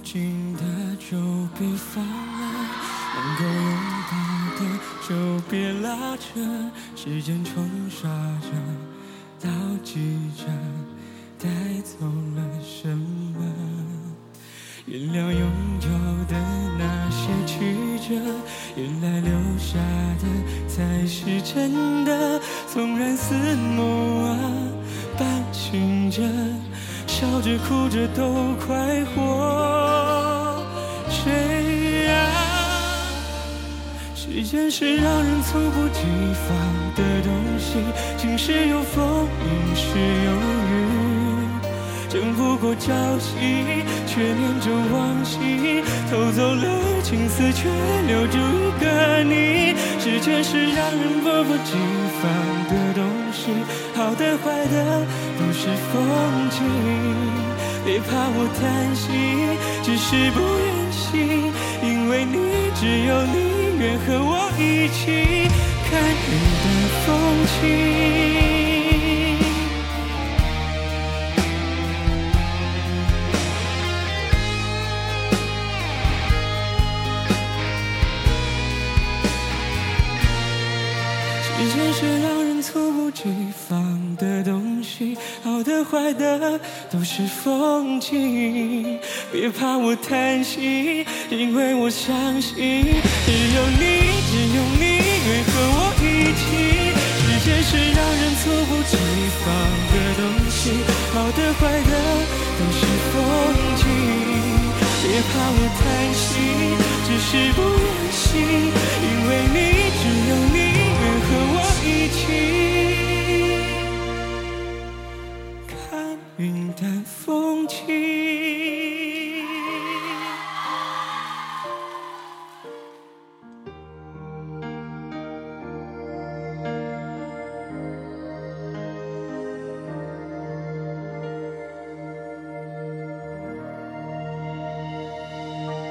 近的就别放了，能够拥抱的就别拉扯，时间冲刷着，倒计着，带走了什么？原谅拥有的那些曲折，原来留下的才是真的。纵然似梦啊，伴醒着，笑着哭着都快活着啊。时间是让人猝不及防的东西，晴时有风，阴时有雨，争不过朝夕，却念中往昔，偷走了青丝，却留住一个你。时间是让人猝不及防的东西，好的坏的都是风景。别怕我叹息，只是不愿醒，因为你只有你愿和我一起看你的风景。时间是让人猝不及防的东西，好的坏的都是风景。别怕我叹息，因为我相信只有你愿和我一起。时间是让人猝不及防的东西，好的坏的都是风景。别怕我叹息，只是不愿醒，因为你只